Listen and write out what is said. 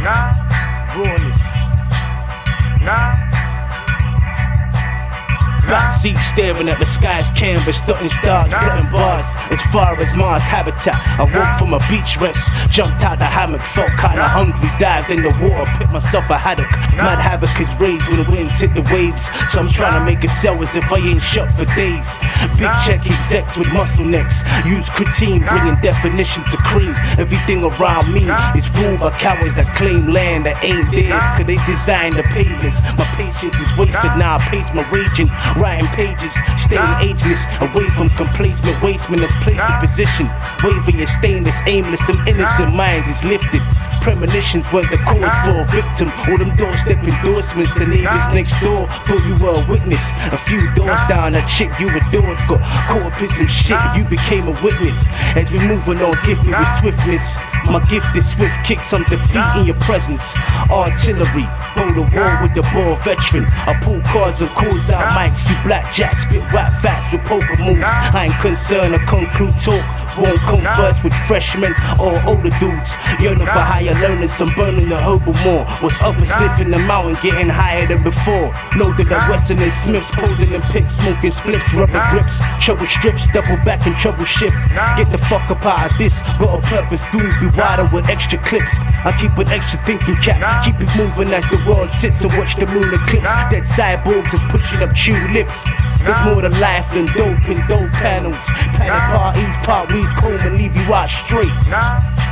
Rawness. Backseat staring at the sky's canvas, dotting stars, plotting bars as far as Mars habitat. I woke from a beach rest, jumped out the hammock, felt kinda hungry, dived in the water, picked myself a haddock. Mad havoc is raised when the winds hit the waves, so I'm trying to make a sell as if I ain't shut for days. Big check execs with muscle necks, use creatine, bringing definition to cream. Everything around me is ruled by cowards that claim land that ain't theirs, cause they design the pavements. My patience is wasted, now I pace my raging, writing pages, staying ageless, away from complacement, wasteman that's placed in position, waving your stainless, aimless, them innocent minds is lifted. Premonitions weren't the cause for a victim. All them doorstep endorsements, the neighbors next door thought you were a witness. A few doors down, a chick you adored got caught up in some shit, you became a witness. As we moving on, gifted with swiftness, my gift is swift kicks, I'm defeating your presence. Artillery, go to war with the ball veteran. I pull cards and calls out mics, you blackjack, spit rap fast with poker moves. I ain't concerned, I conclude talk won't converse with freshmen or older dudes. Yearning for higher learners, I'm burning the herbal more. What's up is sniffing the mountain, getting higher than before. Know that the Western and Smiths posing in pits, smoking spliffs, rubber grips, trouble strips, double back and trouble shifts. Get the fuck up out of this, got a purpose, schools be wider with extra clips. I keep an extra thinking cap, keep it moving as the world sits and watch the moon eclipse. Dead cyborgs is pushing up chewed lips. There's more to life than dope and dope panels. Panic parties, part weeds, comb and leave you out straight.